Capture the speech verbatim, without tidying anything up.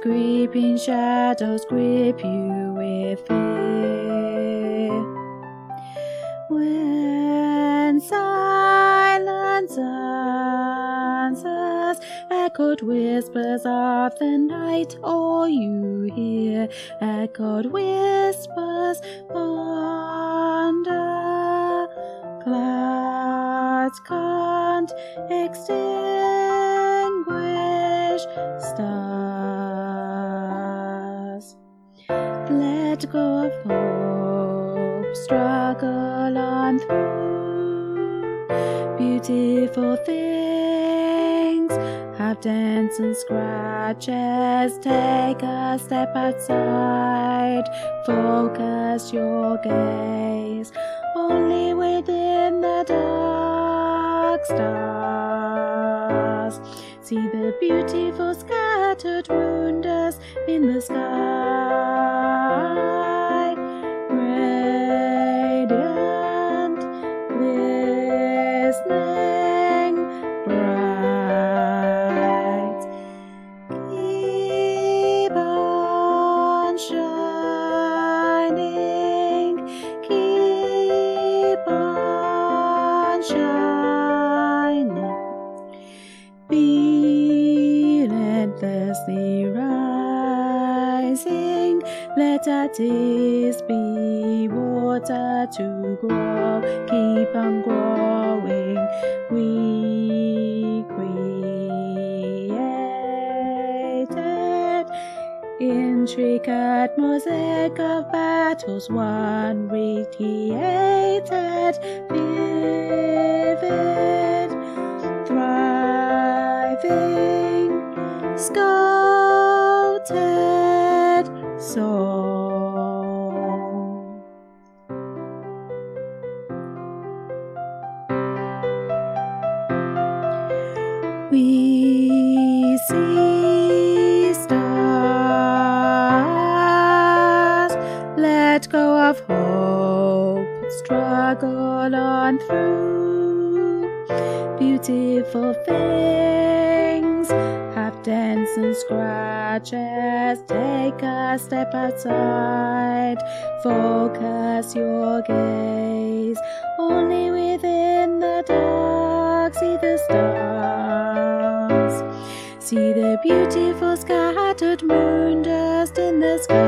creeping shadows grip you with fear. When silence answers echoed whispers of the night, all you hear echoed whispers under clouds can't extinguish stars. Let go of hope, struggle on through. Beautiful things have dents and scratches. Take a step outside, focus your gaze only within the dark stars. See the beautiful scattered moon dust in the sky, radiant, glistening bright. Keep on shining, keep on shining. Be relentlessly rising, let our tears be water to grow. Keep on growing, we created intricate mosaic of battles won, recreated, vivid, thriving, sculpted soul. We see stars, let go of hope, struggle on through. Beautiful things have dents and scratches. Take a step outside, focus your gaze only within the dark. See the stars, see the beautiful scattered moon dust in the sky.